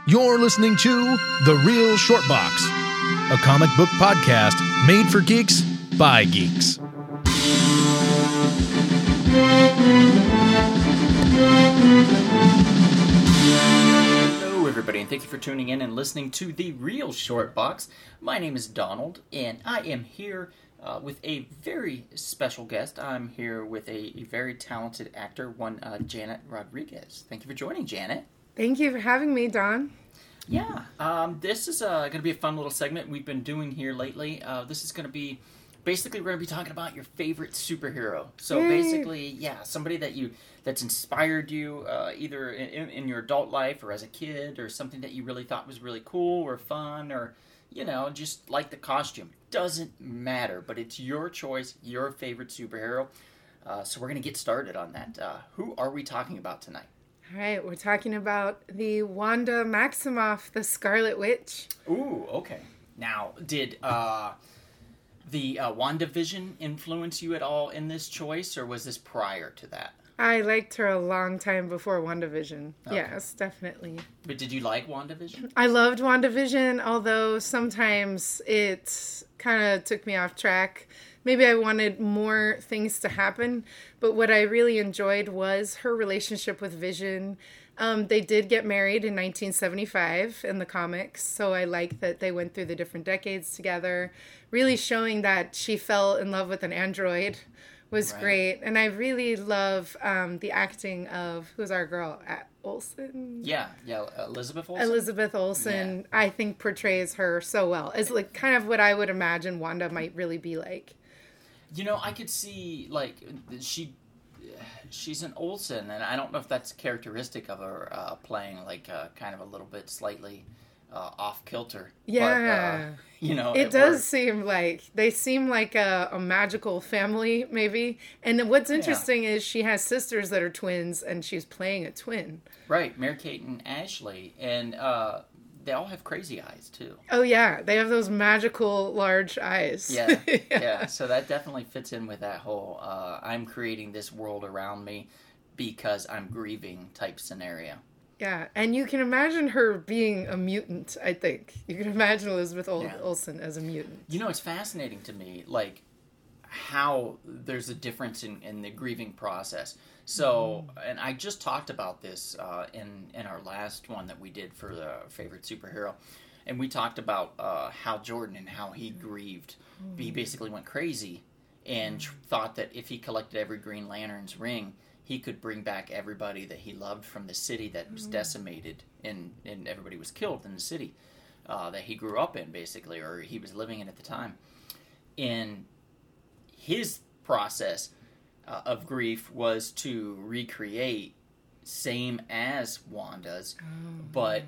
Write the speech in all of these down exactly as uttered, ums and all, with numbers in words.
You're listening to The Real Short Box, a comic book podcast made for geeks by geeks. Hello, everybody, and thank you for tuning in and listening to The Real Short Box. My name is Donald, and I am here uh, with a very special guest. I'm here with a, a very talented actor, one uh, Janet Rodriguez. Thank you for joining, Janet. Thank you for having me, Don. Yeah, um, this is uh, going to be a fun little segment we've been doing here lately. Uh, this is going to be, basically, we're going to be talking about your favorite superhero. So Yay. basically, yeah, somebody that you that's inspired you uh, either in, in your adult life or as a kid, or something that you really thought was really cool or fun, or, you know, just like the costume. Doesn't matter, but it's your choice, your favorite superhero. Uh, so we're going to get started on that. Uh, who are we talking about tonight? All right, we're talking about the Wanda Maximoff, the Scarlet Witch. Ooh, okay. Now, did uh, the uh, WandaVision influence you at all in this choice, or was this prior to that? I liked her a long time before WandaVision. Okay. Yes, definitely. But did you like WandaVision? I loved WandaVision, although sometimes it kind of took me off track. Maybe I wanted more things to happen, but what I really enjoyed was her relationship with Vision. Um, they did get married in nineteen seventy-five in the comics, so I like that they went through the different decades together, really showing that she fell in love with an android was Right. great. And I really love um, the acting of, who's our girl, at Olsen? Yeah, yeah, Elizabeth Olsen? Elizabeth Olsen, I think, portrays her so well. It's like kind of what I would imagine Wanda might really be like. You know, I could see, like, she, she's an Olsen, and I don't know if that's characteristic of her uh, playing, like, uh, kind of a little bit slightly uh, off-kilter. Yeah. But, uh, you know, It, it does worked. seem like, they seem like a, a magical family, maybe. And what's interesting is she has sisters that are twins, and she's playing a twin. Right, Mary-Kate and Ashley, and uh, they all have crazy eyes, too. Oh, yeah. They have those magical large eyes. Yeah, yeah, yeah. So that definitely fits in with that whole uh, I'm creating this world around me because I'm grieving type scenario. Yeah, and you can imagine her being a mutant, I think. You can imagine Elizabeth Ol- Yeah. Olsen as a mutant. You know, it's fascinating to me, like, how there's a difference in, in the grieving process. So, and I just talked about this uh, in, in our last one that we did for the favorite superhero. And we talked about uh, Hal Jordan and how he grieved. He basically went crazy and tr- thought that if he collected every Green Lantern's ring, he could bring back everybody that he loved from the city that was decimated and, and everybody was killed in the city uh, that he grew up in, basically, or he was living in at the time. And his process uh, of grief was to recreate same as Wanda's, Oh. but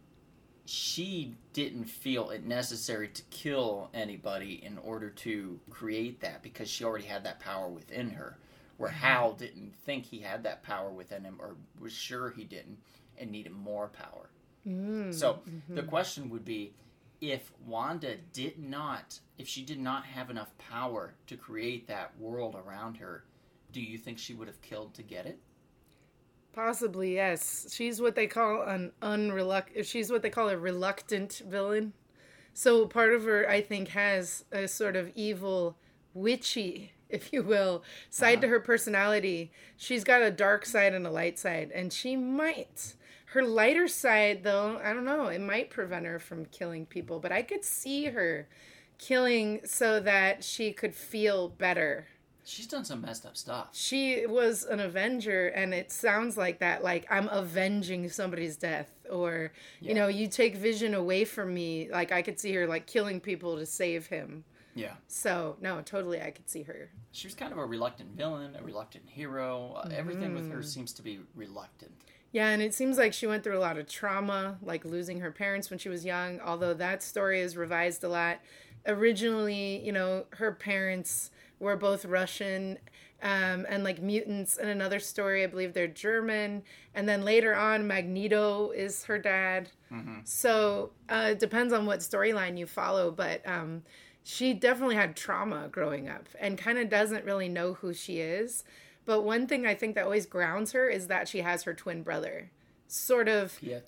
she didn't feel it necessary to kill anybody in order to create that because she already had that power within her. Where Hal didn't think he had that power within him, or was sure he didn't, and needed more power. Mm, So mm-hmm. the question would be, if Wanda did not, if she did not have enough power to create that world around her, do you think she would have killed to get it? Possibly, yes. She's what they call an unreluctant, she's what they call a reluctant villain. So part of her, I think, has a sort of evil, witchy, if you will, side Uh-huh. to her personality. She's got a dark side and a light side, and she might. Her lighter side, though, I don't know, it might prevent her from killing people, but I could see her killing so that she could feel better. She's done some messed up stuff. She was an avenger, and it sounds like that, like I'm avenging somebody's death, or, Yeah. you know, you take Vision away from me. Like, I could see her, like, killing people to save him. Yeah. So, no, totally, I could see her. She was kind of a reluctant villain, a reluctant hero. Uh, everything with her seems to be reluctant. Yeah, and it seems like she went through a lot of trauma, like losing her parents when she was young, although that story is revised a lot. Originally, you know, her parents were both Russian um, and like mutants. In another story, I believe they're German. And then later on, Magneto is her dad. Mm-hmm. So uh, it depends on what storyline you follow, but um, she definitely had trauma growing up and kind of doesn't really know who she is. But one thing I think that always grounds her is that she has her twin brother. Sort of Pietro.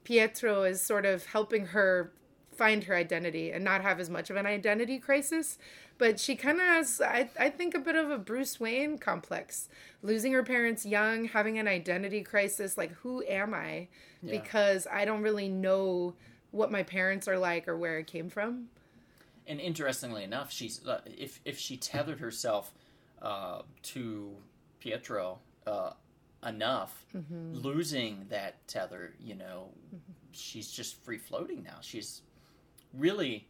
Pietro is sort of helping her find her identity and not have as much of an identity crisis. But she kind of has, I, I think, a bit of a Bruce Wayne complex. Losing her parents young, having an identity crisis, like, who am I? Yeah. Because I don't really know what my parents are like or where I came from. And interestingly enough, she's uh, if if she tethered herself uh, to Pietro uh, enough, mm-hmm. losing that tether, you know, mm-hmm. she's just free floating now. She's really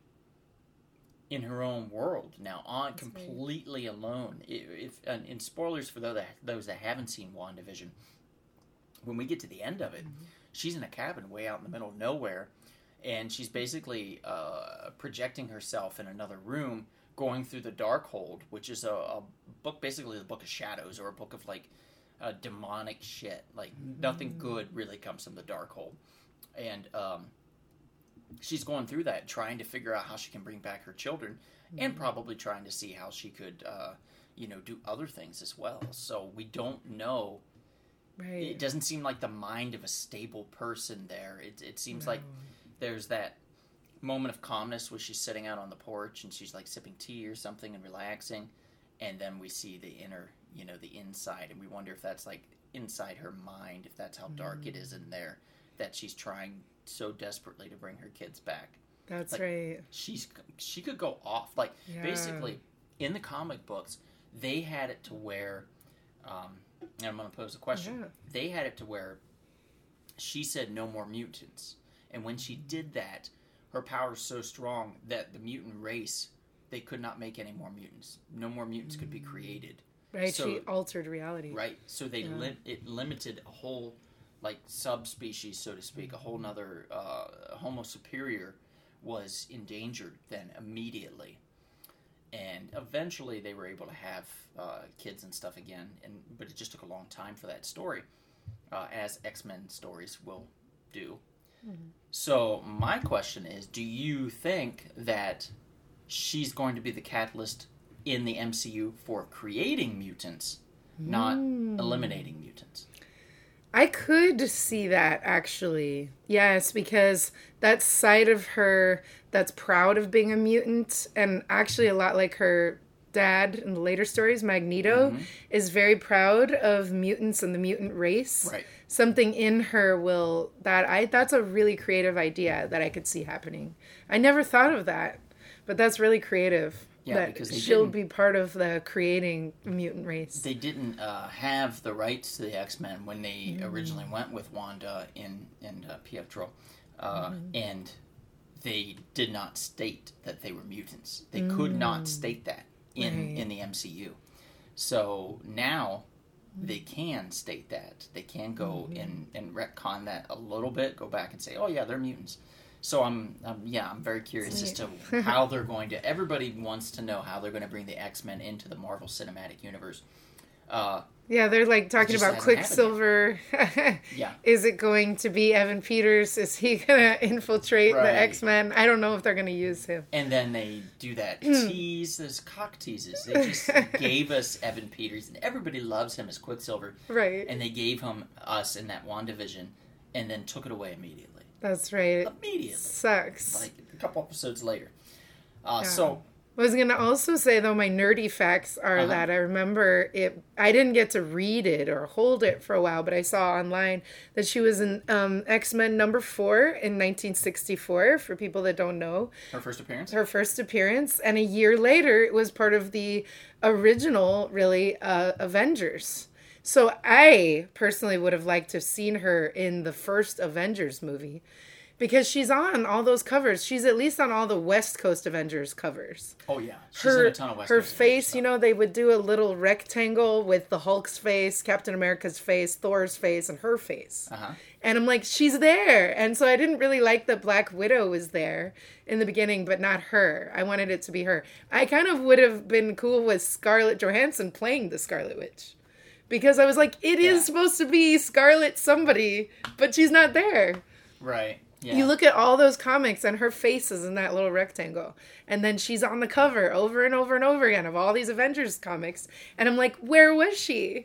in her own world now, on That's completely right. alone. If, if and spoilers for those that, those that haven't seen WandaVision, when we get to the end of it, mm-hmm. she's in a cabin way out in the middle of nowhere. And she's basically uh, projecting herself in another room, going through the Darkhold, which is a, a book, basically the book of shadows, or a book of, like, uh, demonic shit. Like, mm-hmm. nothing good really comes from the Darkhold. And um, she's going through that, trying to figure out how she can bring back her children, mm-hmm. and probably trying to see how she could, uh, you know, do other things as well. So we don't know. Right. It doesn't seem like the mind of a stable person there. It, it seems no. like... There's that moment of calmness where she's sitting out on the porch and she's like sipping tea or something and relaxing. And then we see the inner, you know, the inside. And we wonder if that's like inside her mind, if that's how dark mm. it is in there, that she's trying so desperately to bring her kids back. That's like, right. She's She could go off. Like, yeah. basically, in the comic books, they had it to where, um, and I'm going to pose a question. Yeah. They had it to where she said no more mutants. And when she did that, her power is so strong that the mutant race, they could not make any more mutants. No more mutants could be created. Right, so, she altered reality. Right, so they yeah. lim- it limited a whole, like, subspecies, so to speak. A whole nother uh, Homo superior was endangered then immediately. And eventually they were able to have uh, kids and stuff again, and but it just took a long time for that story, uh, as X-Men stories will do. Mm-hmm. So my question is, do you think that she's going to be the catalyst in the M C U for creating mutants, mm. not eliminating mutants? I could see that, actually. Yes, because that side of her that's proud of being a mutant, and actually a lot like her dad in the later stories, Magneto, mm-hmm. is very proud of mutants and the mutant race. Right. Something in her will that I that's a really creative idea that I could see happening. I never thought of that, but that's really creative. Yeah, that because they she'll didn't, be part of the creating mutant race. They didn't uh, have the rights to the X-Men when they mm. originally went with Wanda and and uh, Pietro, uh, mm. and they did not state that they were mutants. They mm. could not state that in right. in the M C U. So now they can state that. They can go mm-hmm. and, and retcon that a little bit, go back and say, oh yeah, they're mutants. So I'm, um, yeah, I'm very curious Sweet. as to how they're going to, everybody wants to know how they're going to bring the X-Men into the Marvel Cinematic Universe. Uh, yeah, they're like talking about Quicksilver. yeah. Is it going to be Evan Peters? Is he going to infiltrate right. the X-Men? I don't know if they're going to use him. And then they do that tease, those cock teases. They just gave us Evan Peters, and everybody loves him as Quicksilver. Right. And they gave him us in that WandaVision, and then took it away immediately. That's right. Immediately. Sucks. Like a couple episodes later. Uh, yeah. So... I was going to also say, though, my nerdy facts are uh-huh. that I remember it. I didn't get to read it or hold it for a while, but I saw online that she was in um, X-Men number four in nineteen sixty-four, for people that don't know. Her first appearance? Her first appearance. And a year later, it was part of the original, really, uh, Avengers. So I personally would have liked to have seen her in the first Avengers movie. Because she's on all those covers. She's at least on all the West Coast Avengers covers. Oh, yeah. She's her, in a ton of West Her Coast face, you know, they would do a little rectangle with the Hulk's face, Captain America's face, Thor's face, and her face. Uh-huh. And I'm like, she's there. And so I didn't really like that Black Widow was there in the beginning, but not her. I wanted it to be her. I kind of would have been cool with Scarlett Johansson playing the Scarlet Witch. Because I was like, it yeah. is supposed to be Scarlet somebody, but she's not there. Right. Yeah. You look at all those comics and her face is in that little rectangle. And then she's on the cover over and over and over again of all these Avengers comics. And I'm like, where was she?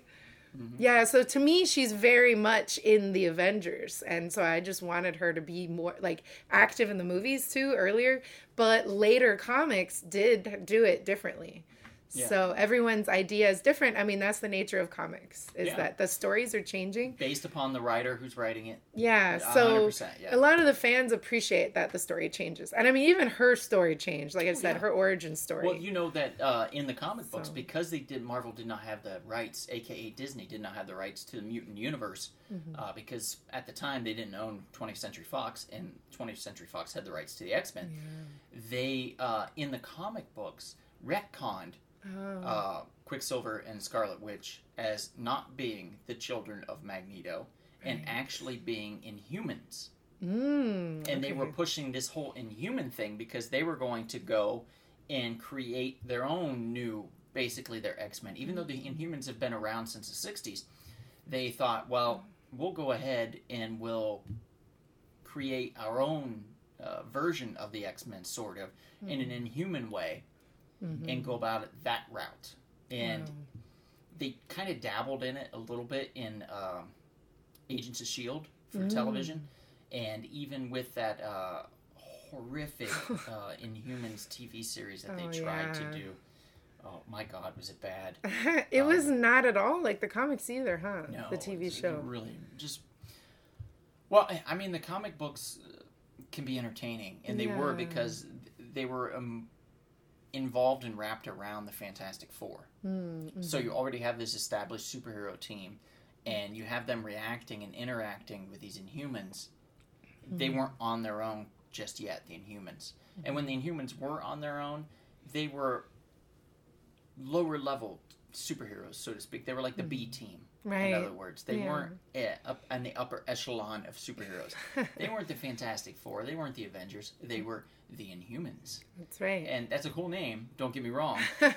Mm-hmm. Yeah, so to me, she's very much in the Avengers. And so I just wanted her to be more, like, active in the movies, too, earlier. But later comics did do it differently. Yeah. So everyone's idea is different. I mean, that's the nature of comics, is Yeah. that the stories are changing. Based upon the writer who's writing it. Yeah, one hundred so percent, yeah. a lot of the fans appreciate that the story changes. And I mean, even her story changed. Like I said, yeah. her origin story. Well, you know that uh, in the comic books, So- because they did, Marvel did not have the rights, aka Disney did not have the rights to the mutant universe, Mm-hmm. uh, because at the time they didn't own twentieth Century Fox, and twentieth Century Fox had the rights to the X-Men. They, uh, in the comic books, retconned Oh. uh, Quicksilver and Scarlet Witch as not being the children of Magneto, and Right. actually being Inhumans. Mm, And they okay. were pushing this whole Inhuman thing because they were going to go and create their own new, basically their X-Men. Even though the Inhumans have been around since the sixties, they thought, well, we'll go ahead and we'll create our own uh, version of the X-Men, sort of, in an Inhuman way, Mm-hmm. and go about it that route. And Wow. they kind of dabbled in it a little bit in um, Agents of S H I E L D for Mm. television. And even with that uh, horrific uh, Inhumans T V series that they Oh, tried yeah. to do. Oh my God, was it bad? It was Um, not at all like the comics either, huh? No, the T V it's show. really just. Well, I- I mean, the comic books uh, can be entertaining, and they were Yeah. because they were um, involved and wrapped around the Fantastic Four. Mm-hmm. So you already have this established superhero team, and you have them reacting and interacting with these Inhumans. They Mm-hmm. weren't on their own just yet, the Inhumans. And when the Inhumans were on their own, they were lower level superheroes, so to speak. They were like the B team, Right. in other words. They Yeah. weren't eh, up in the upper echelon of superheroes. They weren't the Fantastic Four. They weren't the Avengers. They were the Inhumans. That's right. And that's a cool name, don't get me wrong.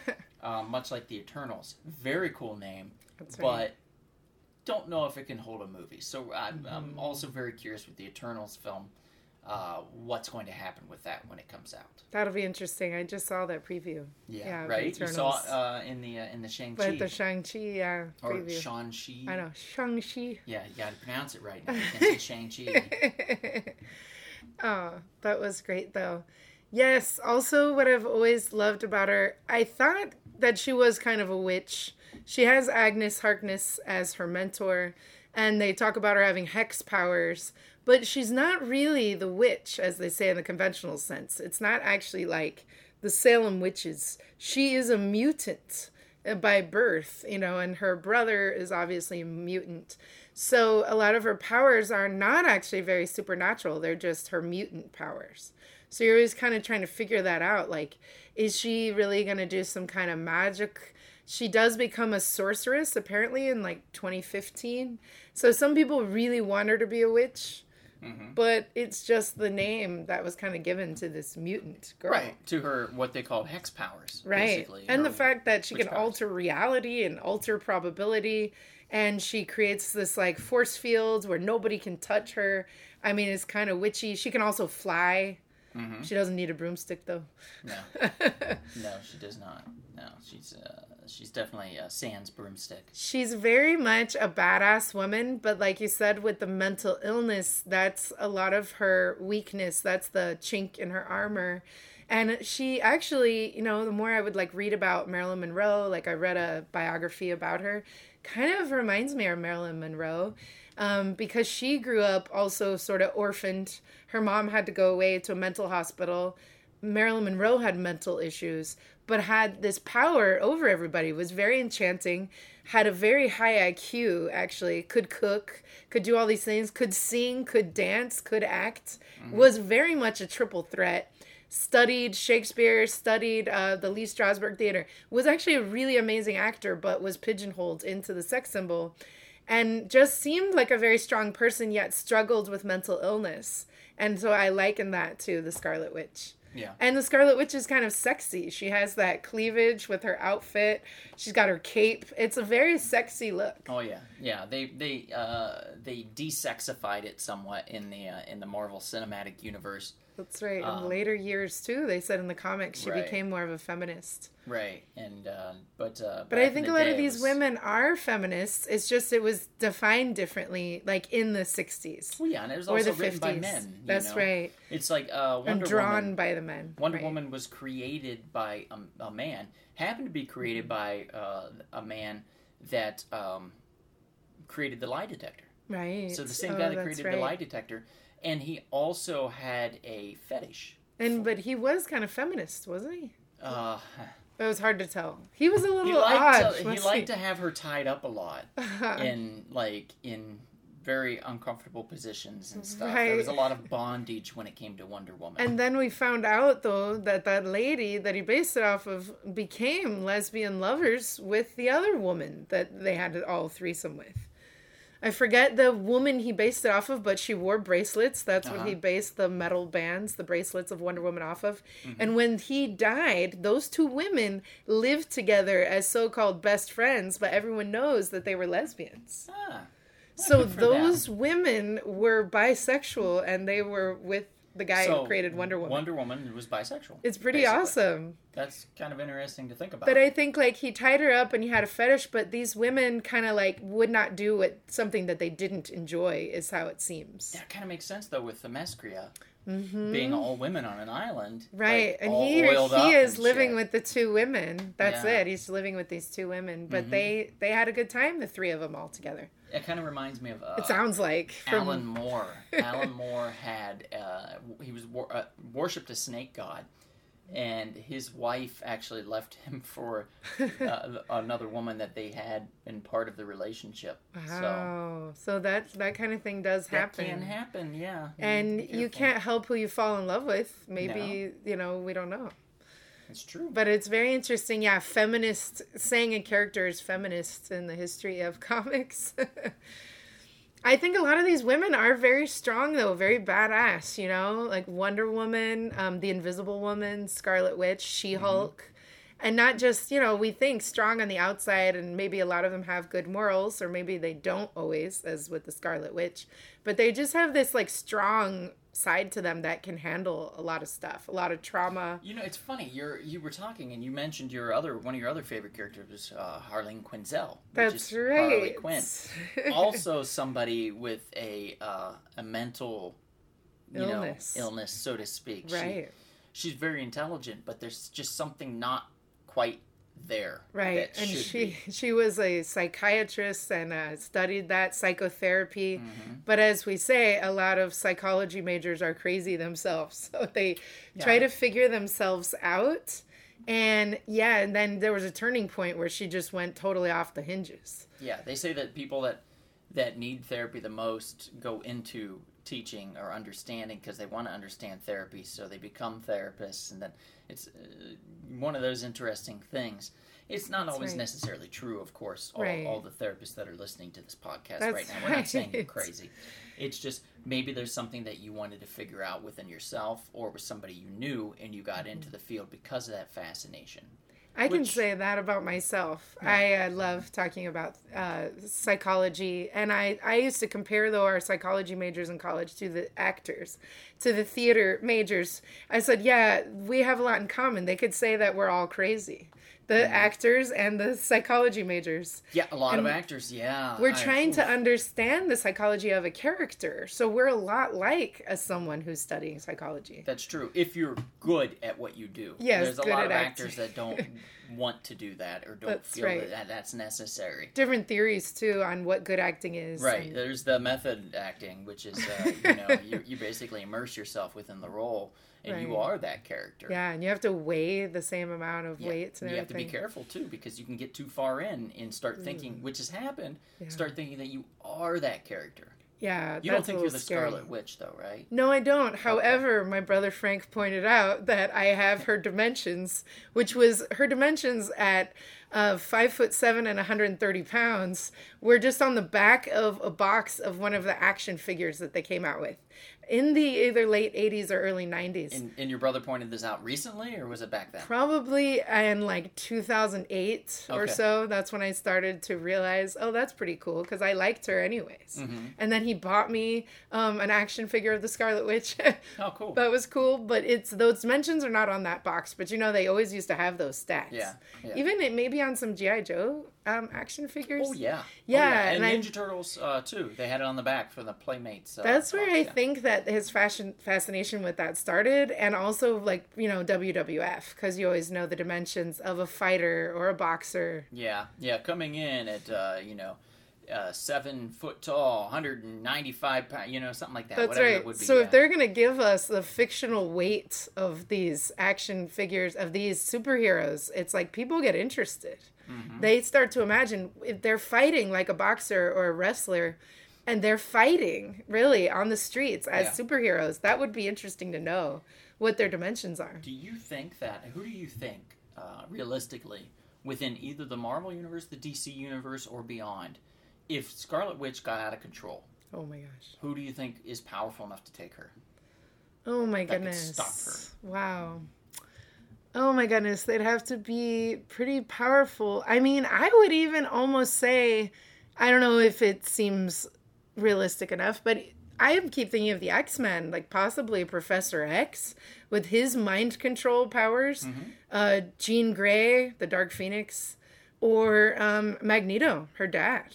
um, much like the Eternals. Very cool name, That's but right. don't know if it can hold a movie. So I'm, Mm-hmm. I'm also very curious with the Eternals film, uh, what's going to happen with that when it comes out. That'll be interesting. I just saw that preview. Yeah, Yeah, the right. You saw Eternals. it uh, in the uh, in the Shang But Chi the Shang-Chi, yeah, or preview. Shang Chi. I know, Shang-Chi. Yeah, you got to pronounce it right. Now. You can't say Shang Chi. Oh, that was great though. Yes, also what I've always loved about her, I thought that she was kind of a witch. She has Agnes Harkness as her mentor, and they talk about her having hex powers, but she's not really the witch, as they say in the conventional sense. It's not actually like the Salem witches. She is a mutant by birth, you know, and her brother is obviously a mutant. So a lot of her powers are not actually very supernatural. They're just her mutant powers. So you're always kind of trying to figure that out. Like, is she really going to do some kind of magic? She does become a sorceress, apparently, in like twenty fifteen. So some people really want her to be a witch. Mm-hmm. But it's just the name that was kind of given to this mutant girl. Right, to her, what they call hex powers. Right. Basically, And or the fact that she witch can powers. alter reality and alter probability. And she creates this like force field where nobody can touch her. I mean, it's kind of witchy. She can also fly. Mm-hmm. She doesn't need a broomstick though. No, no, she does not. No, she's uh, she's definitely a sans broomstick. She's very much a badass woman, but like you said, with the mental illness, that's a lot of her weakness. That's the chink in her armor. And she actually, you know, the more I would like read about Marilyn Monroe, like I read a biography about her, kind of reminds me of Marilyn Monroe. Um, because she grew up also sort of orphaned. Her mom had to go away to a mental hospital. Marilyn Monroe had mental issues, but had this power over everybody, was very enchanting, had a very high I Q, actually, could cook, could do all these things, could sing, could dance, could act, mm-hmm. was very much a triple threat. Studied Shakespeare, studied uh, the Lee Strasberg Theater, was actually a really amazing actor, but was pigeonholed into the sex symbol. And just seemed like a very strong person, yet struggled with mental illness. And so I liken that to the Scarlet Witch. Yeah. And the Scarlet Witch is kind of sexy. She has that cleavage with her outfit. She's got her cape. It's a very sexy look. Oh yeah, yeah. They they uh, they desexified it somewhat in the uh, in the Marvel Cinematic Universe. That's right. In Um, later years, too, they said in the comics she Right. became more of a feminist. Right, and uh, but uh, But back I in think the a lot day, of it these was- women are feminists. It's just it was defined differently, like in the sixties. Well, yeah, and it was Or also the written by fifties. men. you That's know? right. It's like uh, Wonder And drawn Woman. by the men. Wonder right. Woman was created by a, a man. Happened to be created by uh, a man that um, created the lie detector. Right. So the same Oh, guy that that's created right. the lie detector, and he also had a fetish. And but he was kind of feminist, wasn't he? Uh, It was hard to tell. He was a little he odd. liked to, he wasn't liked to have her tied up a lot Uh-huh. in like in very uncomfortable positions and stuff. Right. There was a lot of bondage when it came to Wonder Woman. And then we found out, though, that that lady that he based it off of became lesbian lovers with the other woman that they had all threesome with. I forget the woman he based it off of, but she wore bracelets. That's Uh-huh. what he based the metal bands, the bracelets of Wonder Woman off of. Mm-hmm. And when he died, those two women lived together as so-called best friends, but everyone knows that they were lesbians. ah, So good for those them. women were bisexual, and they were with the guy So, who created Wonder Woman. Wonder Woman was bisexual. It's pretty basically. awesome. That's kind of interesting to think about. But I think like he tied her up and he had a fetish, but these women kind of like would not do it, something that they didn't enjoy is how it seems. That kind of makes sense though with Themyscira being all women on an island, Mm-hmm. Right. like, and all he oiled up he is and living shit. with the two women. That's Yeah. Mm-hmm. it. He's living with these two women, but they they had a good time, the three of them all together. It kind of reminds me of uh, It sounds like from Alan Moore. Alan Moore had uh, he was wor- uh, worshipped a snake god, and his wife actually left him for uh, another woman that they had been part of the relationship. So Wow. So that that kind of thing does that happen. can happen, yeah. And Be you careful. can't help who you fall in love with. Maybe, you know, we don't know. It's true. But it's very interesting. Yeah, feminist, saying a character is feminist in the history of comics. I think a lot of these women are very strong, though, very badass, you know, like Wonder Woman, um, the Invisible Woman, Scarlet Witch, She-Hulk. Mm-hmm. And not just, you know, we think strong on the outside, and maybe a lot of them have good morals, or maybe they don't always, as with the Scarlet Witch. But they just have this, like, strong side to them that can handle a lot of stuff, a lot of trauma. You know, it's funny. You're you were talking and you mentioned your other one of your other favorite characters was uh, Harleen Quinzel. Which That's is right. Harley Quinn. Also, somebody with a uh, a mental you Illness. know illness, so to speak. Right. She, she's very intelligent, but there's just something not quite there. Right, that and should she be. she was a psychiatrist and uh, studied that psychotherapy. Mm-hmm. But as we say, a lot of psychology majors are crazy themselves, so they try Yeah. to figure themselves out. And yeah, and then there was a turning point where she just went totally off the hinges. Yeah, they say that people that that need therapy the most go into teaching or understanding because they want to understand therapy, so they become therapists, and then it's uh, one of those interesting things. It's not always right. necessarily true, of course, all, Right. all the therapists that are listening to this podcast That's right now. We're not saying you're right. crazy. It's just maybe there's something that you wanted to figure out within yourself or with somebody you knew, and you got into the field because of that fascination. I can Which- say that about myself. I uh, love talking about uh, psychology. And I, I used to compare, though, our psychology majors in college to the actors, to the theater majors. I said, yeah, we have a lot in common. They could say that we're all crazy. The actors and the psychology majors. Yeah, a lot And of actors, yeah. We're I- trying to understand the psychology of a character. So we're a lot like as someone who's studying psychology. That's true. If you're good at what you do. Yes, There's a good lot at of acting. actors that don't want to do that or don't That's feel right. that that's necessary. Different theories, too, on what good acting is. Right. and- There's the method acting, which is, uh, you know, you, you basically immerse yourself within the role and you Right. are that character. Yeah, and you have to weigh the same amount of Yeah. weights and you have to everything. be careful too because you can get too far in and start thinking, which has happened, Yeah. start thinking that you are that character. Yeah, You that's don't think a you're little the scary. Scarlet Witch though, right? No, I don't. However, my brother Frank pointed out that I have her dimensions, which was her dimensions at uh, five foot seven and one hundred thirty pounds, were just on the back of a box of one of the action figures that they came out with in the either late eighties or early nineties. And, and your brother pointed this out recently, or was it back then? Probably in like two thousand eight or Okay. so. That's when I started to realize, oh, that's pretty cool, because I liked her anyways. Mm-hmm. And then he bought me um, an action figure of the Scarlet Witch. Oh, cool. That was cool, but it's those dimensions are not on that box. But you know, they always used to have those stats. Yeah, yeah. Even it maybe on some G I. Joe um, action figures. Oh, yeah. Yeah, Oh, yeah. And, and I- Ninja Turtles, uh, too. They had it on the back for the Playmates. Uh, That's where box, I yeah. think that his fashion fascination with that started, and also like you know W W F, because you always know the dimensions of a fighter or a boxer. Yeah, yeah. Coming in at, uh, you know, uh, seven foot tall, one hundred ninety-five pounds, you know, something like that. That's whatever right. It would be, so yeah. if they're gonna give us the fictional weight of these action figures of these superheroes, it's like people get interested. Mm-hmm. They start to imagine if they're fighting like a boxer or a wrestler, and they're fighting really on the streets as Yeah. superheroes. That would be interesting to know what their dimensions are. Do you think that, who do you think, uh, realistically, within either the Marvel Universe, the D C Universe, or beyond, if Scarlet Witch got out of control, Oh my gosh. who do you think is powerful enough to take her? Oh my That could goodness. stop Wow. Oh my goodness. They'd have to be pretty powerful. I mean, I would even almost say, I don't know if it seems realistic enough, but I keep thinking of the X-Men, like possibly Professor X with his mind control powers, Mm-hmm. uh, Jean Grey, the Dark Phoenix, or um, Magneto, her dad.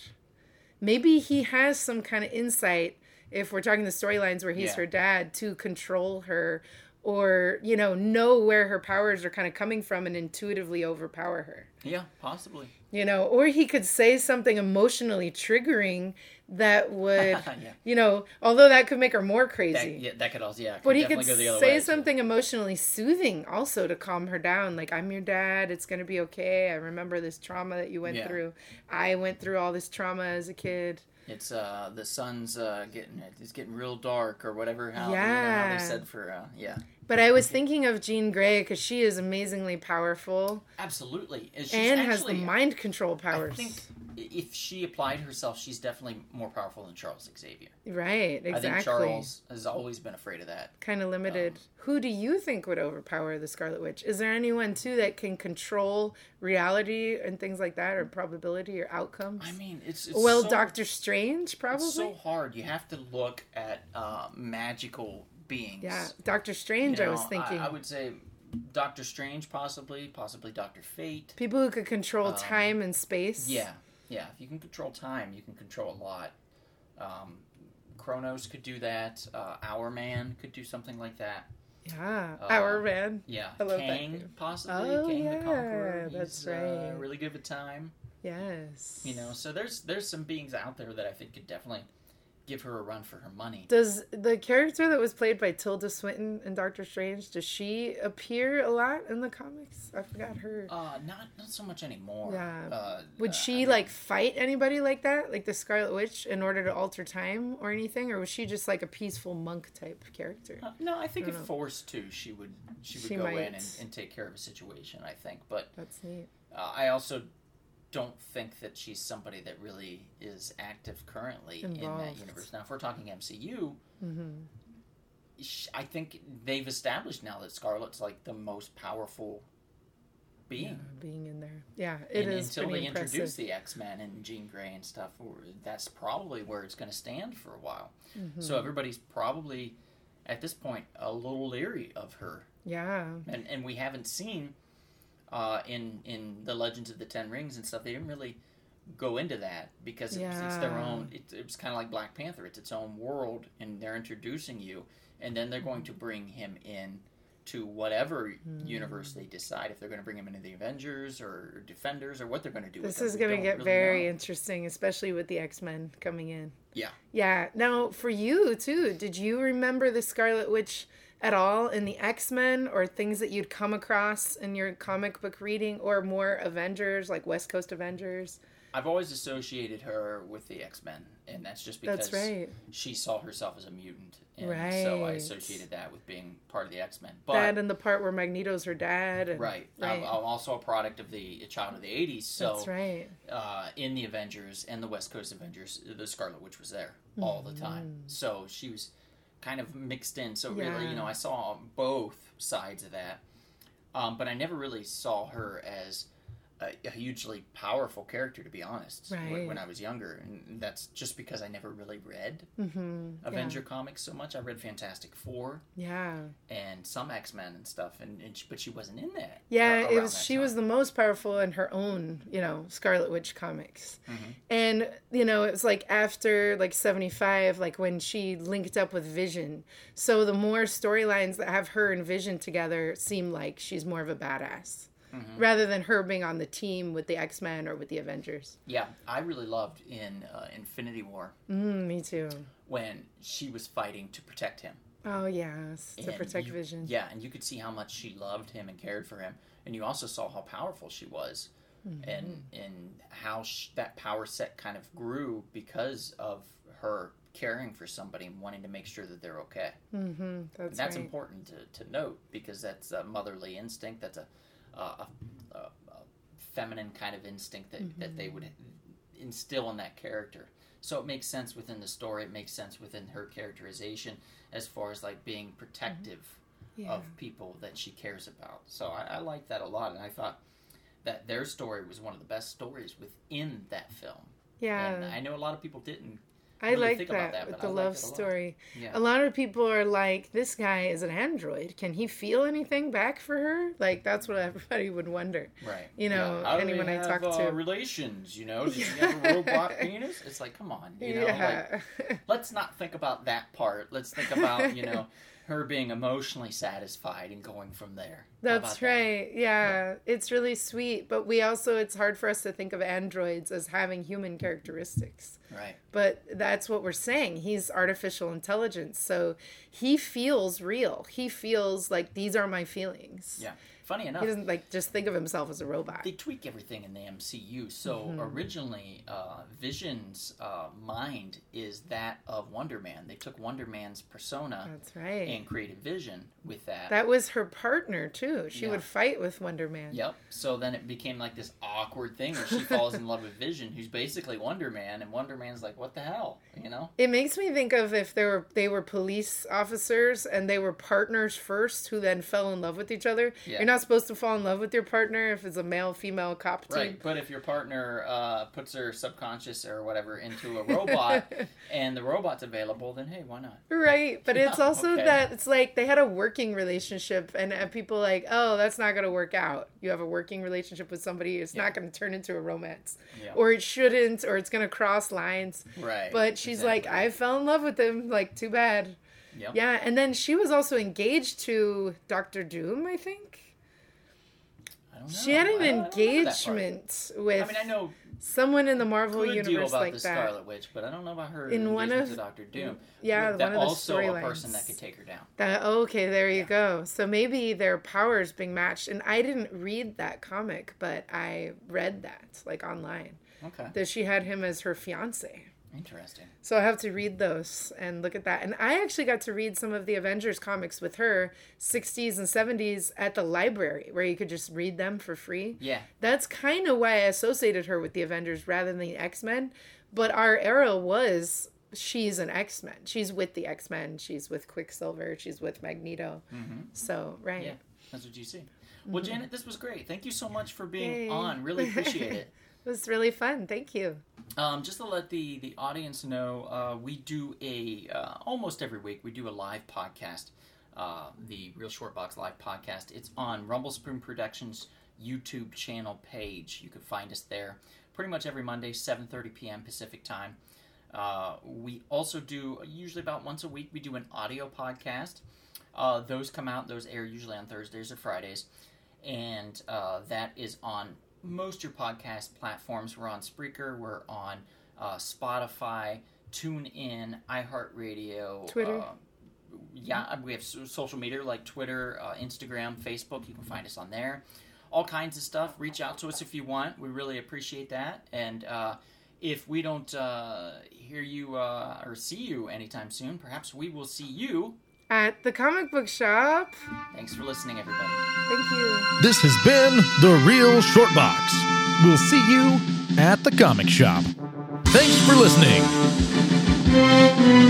Maybe he has some kind of insight, if we're talking the storylines where he's Yeah. her dad, to control her, or, you know, know where her powers are kind of coming from and intuitively overpower her. Yeah, possibly. You know, or he could say something emotionally triggering that would, Yeah. you know, although that could make her more That, crazy. yeah, that could also, yeah. But he could definitely go the other say way, something emotionally soothing also to calm her down. Like, I'm your dad. It's going to be okay. I remember this trauma that you went Yeah. through. I went through all this trauma as a kid. It's uh the sun's uh getting it's getting real dark or whatever how, you know, how Yeah. they said for uh yeah. But I was thinking of Jean Grey because she is amazingly powerful Absolutely. And, she's and has the actually, mind control I powers. think if she applied herself, she's definitely more powerful than Charles Xavier. Right, exactly. I think Charles has always been afraid of that. Kind of limited. Um, Who do you think would overpower the Scarlet Witch? Is there anyone too that can control reality and things like that, or probability or outcomes? I mean, it's, it's well, so, Doctor Strange probably. It's so hard. You have to look at uh, magical beings. Yeah, Doctor Strange. You I was know, thinking I, would say Doctor Strange, possibly, possibly Doctor Fate. people who could control Um, time and space. Yeah, yeah. If you can control time, you can control a lot. Um, Kronos could do that. Uh, Our Man could do something like that. yeah. Uh, Our man. Yeah, I love that Kang too. possibly. Oh, Kang yeah, the Conqueror. that's He's, uh, right. really good at time. Yes. You know, so there's there's some beings out there that I think could definitely give her a run for her money. Does the character that was played by Tilda Swinton in Doctor Strange, does she appear a lot in the comics? I forgot her. Uh, not not so much anymore. Yeah. Uh, Would uh, she I mean, like fight anybody like that, like the Scarlet Witch, in order to alter time or anything, or was she just like a peaceful monk type character? Uh, no, I think I if don't know. forced to, she would she would She go in might. and, and take care of a situation. I think, but That's neat. uh, I also don't think that she's somebody that really is active currently in that Involved. universe. Now, if we're talking M C U, Mm-hmm. sh- I think they've established now that Scarlet's like the most powerful being. Yeah, being in there. Yeah, it and is until pretty they impressive. introduce the X-Men and Jean Grey and stuff, or- that's probably where it's going to stand for a while. Mm-hmm. So everybody's probably, at this point, a little leery of her. Yeah. And and we haven't seen uh, in in the Legends of the Ten Rings and stuff. They didn't really go into that because it's, it's their Yeah. own. It, it was kind of like Black Panther. It's its own world, and they're introducing you, and then they're going to bring him in to whatever Hmm. universe they decide. If they're going to bring him into the Avengers or Defenders or what they're going to do. This with is him, we going to don't get really very know. interesting, especially with the X-Men coming in. Yeah. Yeah. Now, for you, too, did you remember the Scarlet Witch at all in the X-Men, or things that you'd come across in your comic book reading, or more Avengers, like West Coast Avengers? I've always associated her with the X-Men, and that's just because That's right. she saw herself as a mutant, and Right. so I associated that with being part of the X-Men. But That and the part where Magneto's her dad. And, right, right. I'm, I'm also a product of the a child of the eighties, so That's right. uh, in the Avengers and the West Coast Avengers, the Scarlet Witch was there all the time, so she was kind of mixed in. So really, Mm-hmm. Yeah. you know, I saw both sides of that, um, but I never really saw her as a, a hugely powerful character, to be honest, when, Right. when I was younger, and that's just because I never really read Mm-hmm. Avenger comics so much. I read Fantastic Four Yeah. and some X-Men and stuff, and, and she, but she wasn't in that. Yeah, uh, it around was. that She time. was the most powerful in her own, you know, Scarlet Witch comics, Mhm. and you know, it was like after like seventy-five, like when she linked up with Vision. So the more storylines that have her and Vision together seem like she's more of a badass, Mhm. rather than her being on the team with the X-Men or with the Avengers. Yeah, I really loved in uh, Infinity War Mm, me too. when she was fighting to protect him. Oh yes, to And protect you- Vision. Yeah, and you could see how much she loved him and cared for him, and you also saw how powerful she was, Mm-hmm. and and how sh- that power set kind of grew because of her caring for somebody and wanting to make sure that they're okay. Mm-hmm. And That's, that's right. important to, to note because that's a motherly instinct. That's a a, a, a, a feminine kind of instinct that, that they would instill in that character. So it makes sense within the story. It makes sense within her characterization as far as like being protective Yeah. of people that she cares about. So I, I like that a lot, and I thought that their story was one of the best stories within that film. Yeah. And I know a lot of people didn't. I really like think that about that, with but the I love liked it a lot. story. Yeah. A lot of people are like, this guy is an android. Can he feel anything back for her? Like, that's what everybody would wonder. Right. You know, How do anyone they I have, talk uh, to. relations, you know? Did you have a robot penis? It's like, come on, you know? Like, yeah. let's not think about that part. Let's think about, you know, her being emotionally satisfied and going from there. How about That's that? right. Yeah. It's really sweet. But we also, it's hard for us to think of androids as having human characteristics. Right. But that's what we're saying. He's artificial intelligence. So he feels real. He feels like these are my feelings. Yeah. Funny enough, He doesn't like just think of himself as a robot. they tweak everything in the M C U. So Mm-hmm. originally, uh, Vision's uh, mind is that of Wonder Man. They took Wonder Man's persona That's right. and created Vision with that. That was her partner too. She Yeah. would fight with Wonder Man. Yep. So then it became like this awkward thing where she falls in love with Vision, who's basically Wonder Man, and Wonder Man's like, "What the hell?" You know? It makes me think of if they were they were police officers and they were partners first, who then fell in love with each other. Yeah. You're not supposed to fall in love with your partner if it's a male female cop team. Right. But if your partner uh, puts her subconscious or whatever into a robot, and the robot's available, then hey, why not? Right, but it's Yeah, also okay. that it's like they had a working relationship, and uh, people like, oh, that's not going to work out. You have a working relationship with somebody, it's Yeah. not going to turn into a romance, Yeah. or it shouldn't, or it's going to cross lines. Right. But she's exactly. like, I fell in love with him. Like, too bad. Yep. Yeah, and then she was also engaged to Doctor Doom, I think. I don't know. She had an I don't- I don't know that part. engagement with I mean, I know someone in the Marvel a good deal universe about like the that. Scarlet Witch, but I don't know about her In one engagement of- to Doctor Doom. Yeah, With one of the also a storylines. person that could take her down. That okay, there you Yeah. go. So maybe their powers being matched, and I didn't read that comic, but I read that like online Okay. that she had him as her fiance. Interesting. So I have to read those and look at that. And I actually got to read some of the Avengers comics with her, sixties and seventies, at the library, where you could just read them for free. Yeah. That's kind of why I associated her with the Avengers rather than the X-Men. But our era was she's an X-Men. She's with the X-Men. She's with Quicksilver. She's with Magneto. Mm-hmm. So, right. Yeah. That's what you see. Well, Janet, this was great. Thank you so much for being Yay. on. Really appreciate it. It was really fun. Thank you. Um, just to let the, the audience know, uh, we do a, uh, almost every week, we do a live podcast, uh, the Real Short Box live podcast. It's on Rumble Spoon Productions YouTube channel page. You can find us there pretty much every Monday, seven thirty p.m. Pacific time. Uh, we also do, usually about once a week, we do an audio podcast. Uh, those come out, those air usually on Thursdays or Fridays. And uh, that is on most your podcast platforms. We're on Spreaker, we're on uh, Spotify, TuneIn, iHeartRadio, Twitter. Uh, yeah, we have so- social media like Twitter, uh, Instagram, Facebook. You can find us on there. all kinds of stuff. Reach out to us if you want. We really appreciate that. And uh, if we don't uh, hear you uh, or see you anytime soon, perhaps we will see you at the comic book shop. Thanks for listening, everybody. Thank you. This has been The Real Short Box. We'll see you at the comic shop. Thanks for listening.